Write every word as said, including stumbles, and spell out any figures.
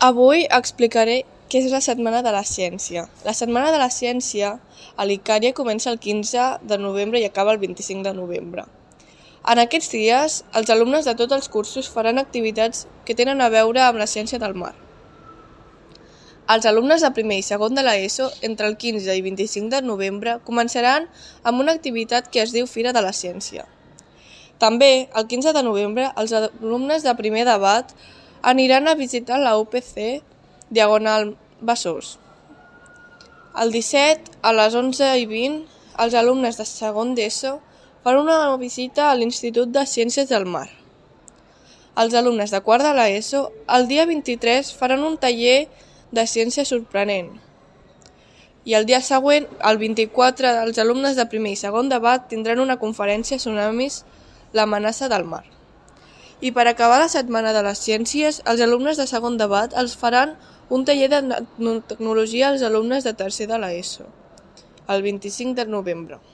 Avui explicaré què és la Setmana de la Ciència. La Setmana de la Ciència a l'Icària comença el quinze de novembre i acaba el vint-i-cinc de novembre. En aquests dies, els alumnes de tots els cursos faran activitats que tenen a veure amb la ciència del mar. Els alumnes de primer i segon de l'ESO, entre el quinze i vint-i-cinc de novembre, començaran amb una activitat que es diu Fira de la Ciència. També, el quinze de novembre, els alumnes de primer de B A T aniran a visitar la U P C Diagonal Besòs. El disset, a les onze i vint, els alumnes de segon d'ESO fan una visita a l'Institut de Ciències del Mar. Els alumnes de quart de l'ESO, el dia vint-i-tres, faran un taller de ciència sorprenent. I el dia següent, el vint-i-quatre, els alumnes de primer i segon de B A T tindran una conferència Tsunamis, l'amenaça del mar. I per acabar la Setmana de les Ciències, els alumnes de segon de B A T els faran un taller de tecnologia als alumnes de tercer de l'ESO, el vint-i-cinc de novembre.